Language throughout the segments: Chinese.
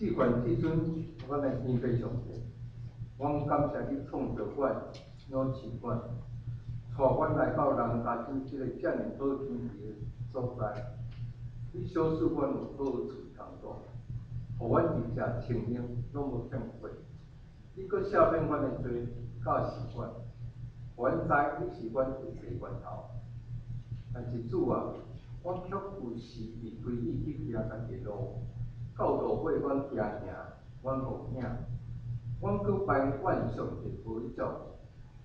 试关至尊，阮的天非上帝，阮感谢你创造阮，养饲阮，带阮来到人家州这个遮尔好天气的所在。你小使阮有好处通住，互阮伫遮清凉，拢无欠亏。你阁赦免阮的罪，教示阮，互阮知你是阮一切源头。但是主啊，阮却有时离开你去行家己的路，教导过阮行行，阮无影，阮阁拜阮上帝无去照顾。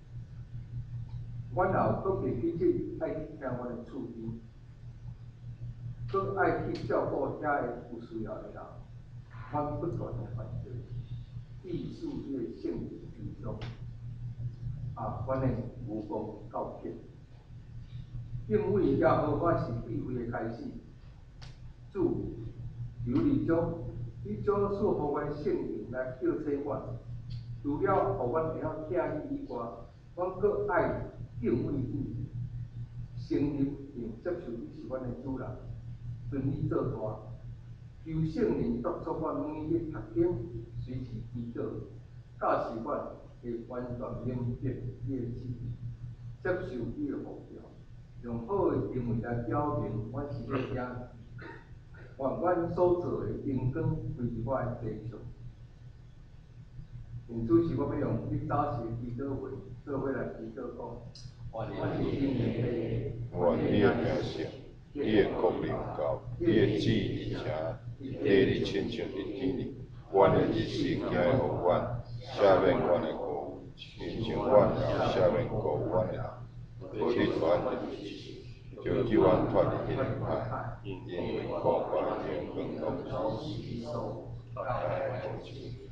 阮后阁袂记得爱去听阮的厝边，阁爱去照顾遐个有需要的人，阮不断的犯罪，意使你的圣灵悲伤。阮的无功告撇，敬畏耶和华是智慧的开始。主，求你将赐予阮圣灵来叫醒阮，除了互阮会晓听你以外，阮阁爱敬畏你，承认并接受你是阮的主人，尊你做大。求圣灵督促阮每日读经，随时祈祷，教示阮会完全明白你的旨意，接受你的呼召，用好的行为来表明阮是你的儿。愿阮所做的荣光归于我的地上。因此是我要用你早时的祈祷文做伙来祈祷讲：愿你的名声，你的国临到，你的旨意行，地里亲像日天里。阮的日时行的互阮，赦免阮的过，亲像阮也赦免过阮的人。不离阮的日时，就救阮脱离迄个歹，因为国、权、荣光、荣耀，是你所爱的。